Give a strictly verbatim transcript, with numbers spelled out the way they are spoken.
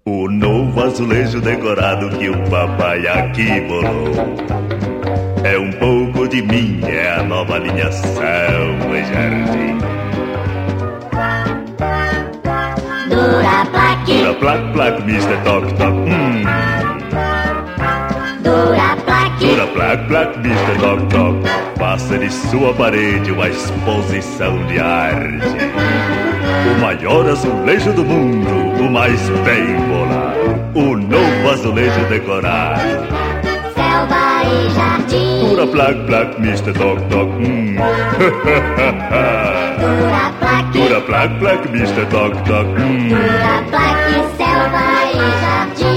O novo azulejo decorado que o papai aqui bolou é um pouco de mim, é a nova linha Selva e Jardim. Dura plaque, Dura plaque, plaque, mister Toc Toc. Hum. dura plaque, Dura plaque, plaque, mister Toc Toc. Faça de sua parede uma exposição de arte. O maior azulejo do mundo, o mais bem bolado, o novo azulejo decorado. Selva e Jardim. Dura plaque, plaque, mister Toc Toc. Hum. Dura plaque, Dura plaque, plaque, mister Toc Toc. Hum. dura plaque, Selva e Jardim.